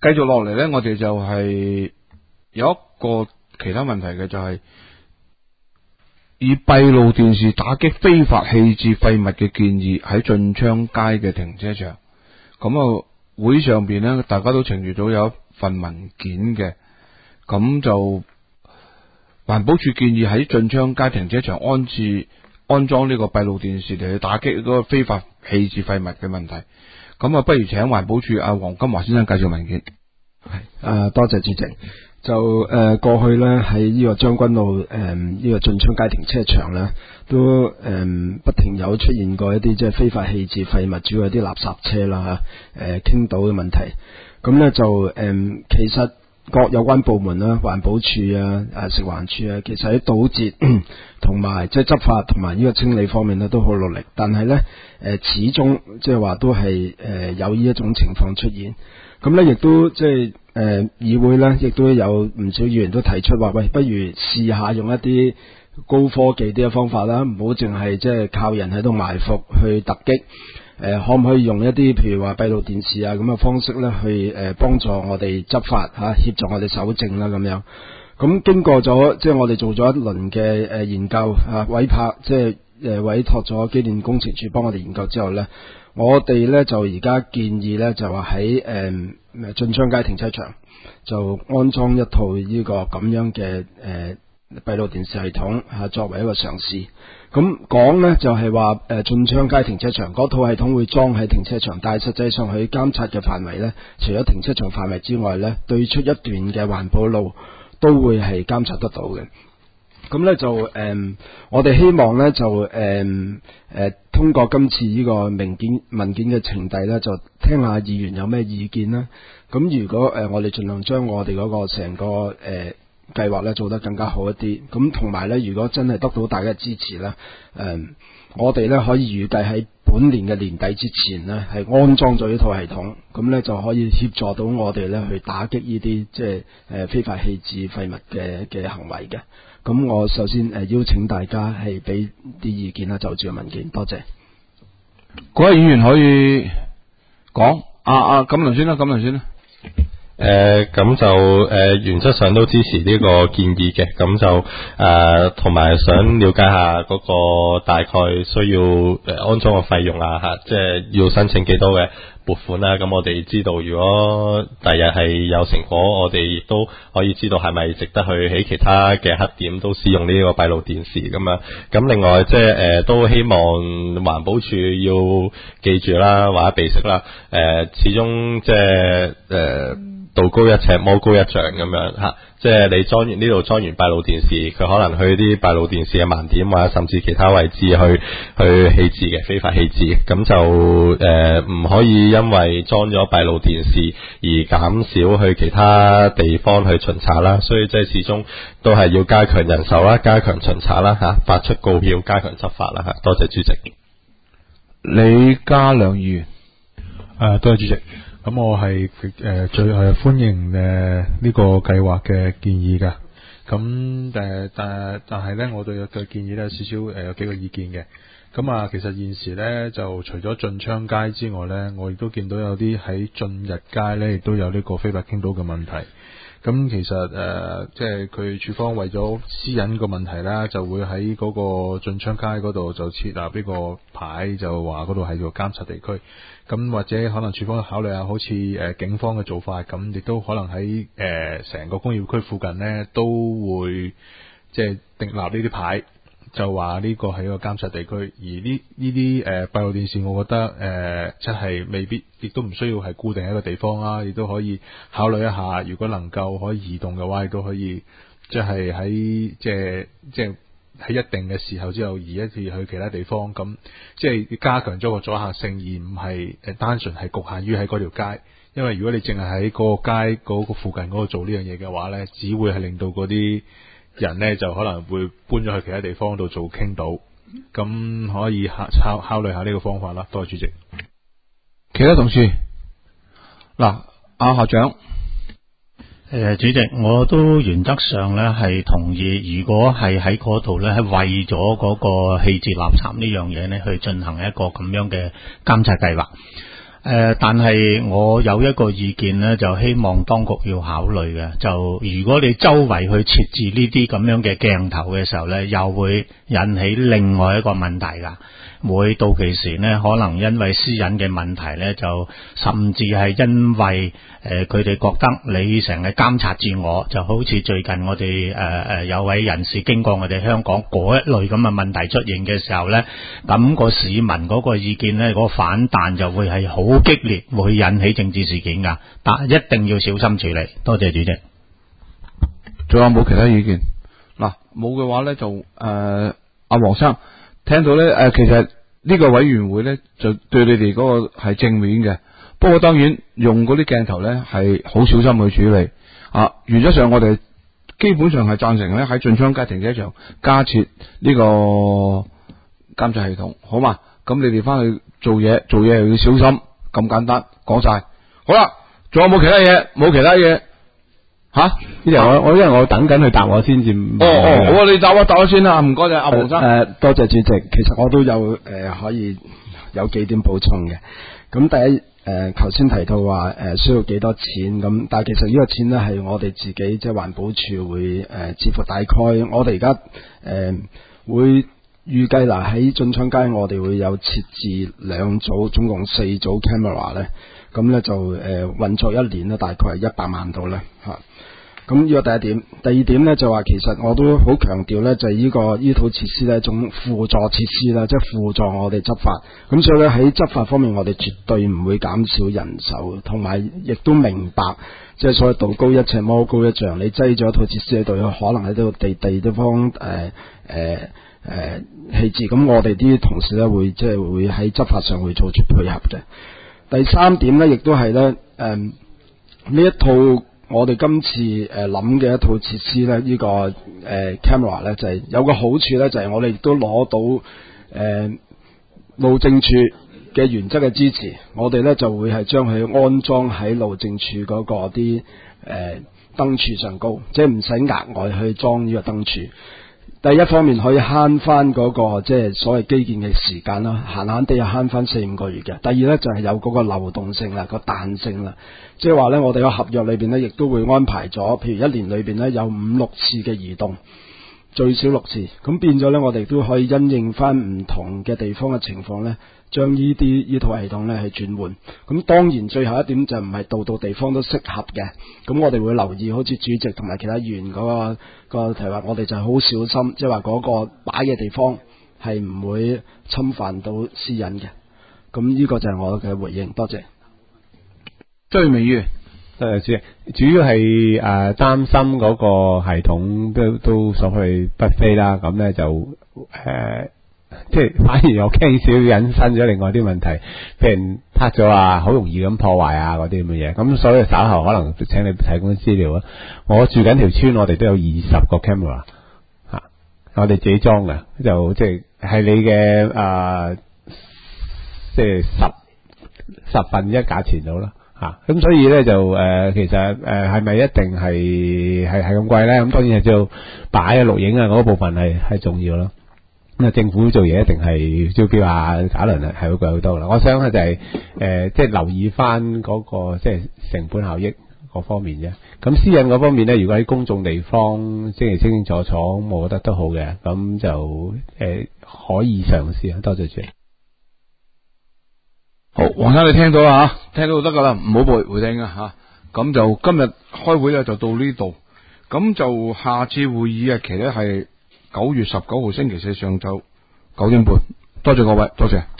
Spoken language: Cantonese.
繼續落嚟咧，我哋就係有一個其他問題嘅，就係以閉路電視打擊非法棄置廢物嘅建議喺進昌街嘅停車場。咁啊，會上邊咧，大家都呈閱到有一份文件嘅，咁就環保署建議喺進昌街停車場安裝呢個閉路電視嚟去打擊嗰個非法棄置廢物嘅問題。咁啊，不如請環保署阿黃金華先生介紹文件。 係，多謝主席。就過去咧喺呢個將軍澳呢個進昌街停車場咧，都不停有出現過一啲即係非法棄置廢物，主要係啲垃圾車啦嚇，傾倒嘅問題。咁咧就其實各有關部門啦，環保署啊、食環署啊，其實喺堵截同埋即係執法同埋呢個清理方面咧都好努力，但係咧始終即係話都係有呢一種情況出現。咁咧亦都即係議會咧，亦都有唔少議員都提出話，喂，不如試下用一啲高科技啲嘅方法啦，唔好淨係即係靠人喺度埋伏去突擊。可唔可以用一啲譬如話閉路電視啊咁嘅方式咧，去幫助我哋執法嚇，協助我哋搜證啦咁樣。咁經過咗即係我哋做咗一輪嘅研究嚇，委託咗機電工程署幫我哋研究之後咧，我哋咧就而家建議咧就話喺進昌街停車場就安裝一套呢個咁樣嘅閉路電視系統嚇，作為一個嘗試。咁講呢就係話進昌街停車場嗰套系統會裝喺停車場，但係實際上佢監察嘅範圍呢，除咗停車場範圍之外呢，對出一段嘅環保路都會係監察得到嘅。咁呢就我哋希望呢就通過今次呢個文件嘅呈遞呢，就聽下議員有咩意見啦。咁如果我哋盡量將我哋嗰個成個計劃咧做得更加好一啲，咁同埋咧，如果真係得到大家支持咧，我哋咧可以預計喺本年嘅年底之前咧，係安裝咗呢套系統，咁咧就可以協助到我哋咧去打擊呢啲即係非法棄置廢物嘅行為嘅。咁我首先邀請大家係俾啲意見啦，就住個文件，多謝。 各位議員可以講，錦麟先啦， 咁就原則上都支持呢個建議嘅，咁就同埋想了解下嗰個大概需要安裝嘅費用啊吓，即係要申請幾多嘅撥款啦。咁我哋知道，如果第日係有成果，我哋亦都可以知道係咪值得去喺其他嘅黑點都使用呢個閉路電視咁樣。咁另外即係都希望環保署要記住啦，或者備識啦，始終即係道高一尺，魔高一丈咁樣吓，即係你裝完閉路電視，佢可能去啲閉路電視嘅盲點或者甚至其他位置去棄置嘅非法棄置，咁就唔可以因為裝咗閉路電視而減少去其他地方去巡查啦。所以即係始終都係要加強人手啦，加強巡查啦吓，發出告票，加強執法啦吓。多謝主席。 李家良議員。 多謝主席。咁我係最歡迎呢個計劃嘅建議㗎。咁但係咧，我對嘅建議咧少少有幾個意見嘅。咁其實現時咧就除咗進昌街之外咧，我亦都見到有啲喺進日街咧亦都有呢個非法傾倒嘅問題。咁其實即係佢署方為咗私隱個問題啦，就會喺嗰個進昌街嗰度就設立呢個牌，就話嗰度係個監察地區。咁或者可能署方考慮下，好似警方嘅做法咁，亦都可能喺成個工業區附近呢都會即係訂立呢啲牌，就話呢個係一個監察地區。而呢啲閉路電視，我覺得即係未必，亦都唔需要係固定喺一個地方啦，亦都可以考慮一下，如果能夠可以移動嘅話，亦都可以即係喺即係喺一定嘅時候之後移一次去其他地方，咁即係加強咗個阻嚇性，而唔係單純係局限於喺嗰條街。因為如果你淨係喺嗰個街嗰個附近嗰度做呢樣嘢嘅話呢，只會係令到嗰啲人呢就可能會搬咗去其他地方度做傾倒。咁可以考慮下呢個方法啦。多謝主席。 其他同事嗱，校長。 主席，我都原則上咧係同意，如果係喺嗰度咧係為咗嗰個棄置垃圾呢樣嘢咧去進行一個咁樣嘅監察計劃。 但係我有一個意見呢，就希望當局要考慮嘅，就如果你周圍去設置呢啲咁樣嘅鏡頭嘅時候呢，又會引起另外一個問題㗎。會到期時呢，可能因為私隱嘅問題呢，就甚至係因為佢哋覺得你成日監察住我，就好似最近我哋有位人士經過我哋香港嗰一類咁嘅問題出現嘅時候呢，咁個市民嗰個意見呢，嗰個反彈就會係好激烈，會引起政治事件㗎，但一定要小心處理。多謝主席。 仲有冇其他意見？嗱，冇嘅話呢，就阿黃生聽到呢，其實呢個委員會呢，就對你哋嗰個係正面嘅，不過當然用嗰啲鏡頭呢，係好小心去處理。原則上我哋基本上係贊成呢，喺進昌街停車場加設呢個監察系統，好嘛？咁你哋翻去做嘢又要小心，咁簡單講晒。好啦，仲有冇其他嘢？冇其他嘢。 因為因為我等緊佢答我先至。 好啊，你答我先啦，唔該晒阿黃生。 多謝主席。其實我都有可以有幾點補充嘅。咁第一頭先提到話需要幾多錢咁，但係其實呢個錢呢係我哋自己即係環保署會支付。大概我哋而家會預計嗱喺進昌街我哋會有設置2組，總共4組 camera 咧，咁咧就運作1年咧大概係100萬度啦嚇。咁呢個第一點。第二點咧就話其實我都好強調咧，就係呢套設施咧一種輔助設施啦，即係輔助我哋執法。咁所以咧喺執法方面，我哋絕對唔會減少人手，同埋亦都明白，即係所謂道高一尺魔高一丈。你擠咗一套設施喺度，可能喺度地方棄置。咁我哋啲同事咧會即係會喺執法上會做出配合嘅。第三點咧，亦都係咧呢一套。我哋今次諗嘅一套設施咧，呢個camera 咧就係有個好處咧，就係我哋亦都攞到路政署嘅原則嘅支持，我哋咧就會係將佢安裝喺路政署嗰個啲燈柱上高，即係唔使額外去裝呢個燈柱。第一方面可以慳翻嗰個即係所謂基建嘅時間啦，閒地又慳翻4-5個月嘅。第二咧就係有嗰個流動性啦，個彈性啦，即係話咧我哋個合約裏邊咧亦都會安排咗，譬如1年裏邊咧有5-6次嘅移動，最少6次，咁變咗咧我哋都可以因應翻唔同嘅地方嘅情況咧，將呢套系統咧去轉換。咁當然最後一點就唔係度度地方都適合嘅，咁我哋會留意好似主席同埋其他議員嗰個提話，我哋就係好小心，即係話嗰個擺嘅地方係唔會侵犯到私隱嘅。咁呢個就係我嘅回應，多謝。 張明宇， 主要係擔心嗰個系統都所謂不飛啦，咁咧就即係反而我驚少引申咗另外啲問題，譬如撻咗啊，好容易咁破壞啊嗰啲咁嘅嘢。咁所以稍後可能請你提供資料啊。我住緊條村，我哋都有20個 camera 嚇，我哋自己裝嘅，就即係你嘅即係十分一價錢到啦嚇。咁所以咧就其實係咪一定係咁貴咧？咁當然係要擺啊錄影啊嗰部分係重要咯。咁政府做嘢一定係招標啊，考慮係會貴好多啦。我想就係即係留意翻嗰個即係成本效益嗰方面啫。咁私隱嗰方面咧，如果喺公眾地方即係清清楚楚，我覺得都好嘅。咁就可以嘗試啊。多謝主席。 好，黃生你聽到啦吓，聽到就得噶啦，唔好回聽啊吓。咁就今日開會咧就到呢度，咁就下次會議日期咧係9月19號星期四上晝9點半。多謝各位，多謝。